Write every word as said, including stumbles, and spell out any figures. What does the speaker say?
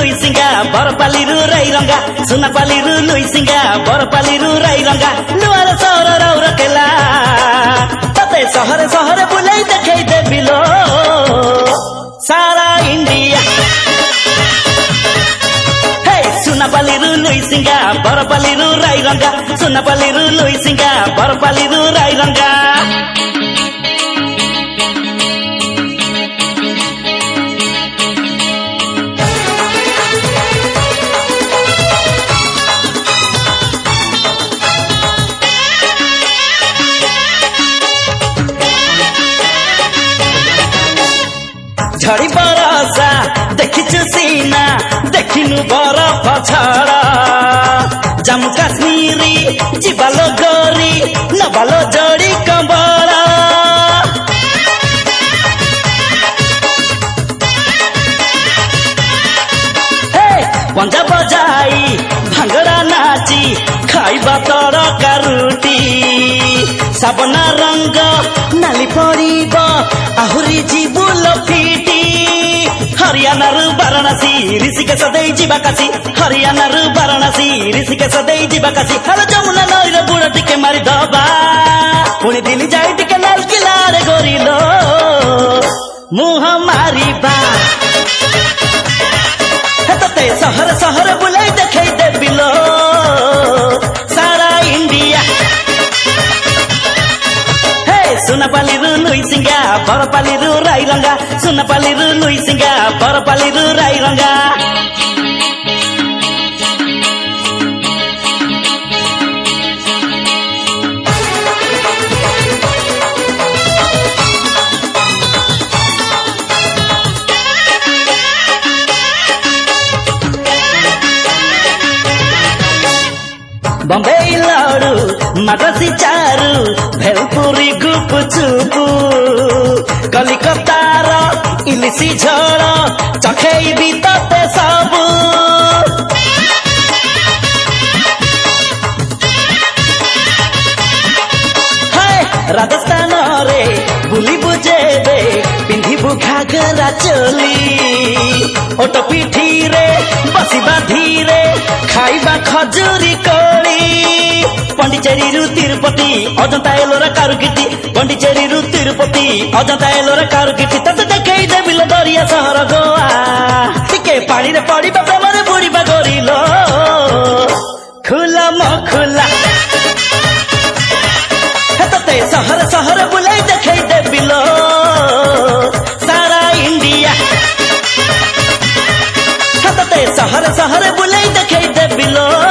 लुइसिंगा बरपालीरू राईरंगा सुनापालीरू लुइसिंगा बरपालीरू राईरंगा लुआर सहर रौरकेला तते सहरे सहरे बुलाई देखै देबिलो सारा इंडिया हे सुनापालीरू लुइसिंगा बरपालीरू राईरंगा सुनापालीरू लुइसिंगा बरपालीरू राईरंगा झड़ी बरसा देखिछु सीना देखिनु बरफ छड़ा जम्मू काश्मीरी जीवालो गोरी नबालो जोड़ी कंबड़ा हे पंजाब जाई भांगड़ा नाची खाइबा तड़का रुटी साबना रंग नाली पड़िब आहुरी जीबुल फिटी हरियाणा रु वाराणसी ऋषिकेश देई जीवा काशी हरियाणा रु वाराणसी ऋषिकेश देई जीवा काशी हर जमुना नईर बुड़ टिके मारी दबा पुणी दिल्ली जाई टिके लाल किला रे गोरिलो मुह मारिबा हेतते सहर सहर बुलाई देखै देबिलो सारा इंडिया सुनापालीरू लुइसिंगा बरपालीरू राईरंगा सुनापालीरू लुइसिंगा बरपालीरू राईरंगा बम्बे लाडू मद्रासी चारू भेलपुरी गुप चुपू कलिकतार इलिसी झोल चखेबी तते सबू राजस्थान रे बुलिबु जेबे पिंधिबु घाघरा चोली ओट पिठी रे बसिबा धीरे खाइबा खजुरी कोली पंडिचेरी रु तिरुपति अजंता एलोरा कारुगिटी पंडिचेरी रु तिरुपति अजंता एलोरा कारुगिटी तते देखै देबिलो दरिया सहर गोवा टिके पानी रे पड़िबा प्रेम रे बुड़िबा गोरिलो खुला म खुला हेतते सहर सहर बुलाई देखै देबिलो सारा इंडिया हेतते सहर सहर बुलाई देखै देबिलो